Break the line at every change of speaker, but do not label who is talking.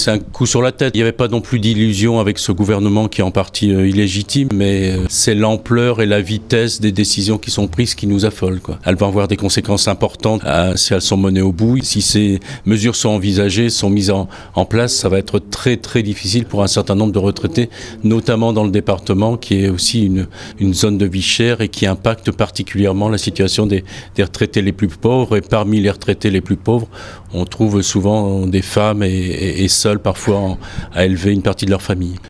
c'est un coup sur la tête. Il n'y avait pas non plus d'illusion avec ce gouvernement qui est en partie illégitime, mais c'est l'ampleur et la vitesse des décisions qui sont prises qui nous affolent, quoi. Elles vont avoir des conséquences importantes si elles sont menées au bout. Si ces mesures sont envisagées, sont mises en place, ça va être très très difficile pour un certain nombre de retraités, notamment dans le département qui est aussi une zone de vie chère et qui impacte particulièrement la situation des retraités les plus pauvres. Et parmi les retraités les plus pauvres, on trouve souvent des femmes et seules parfois à élever une partie de leur famille.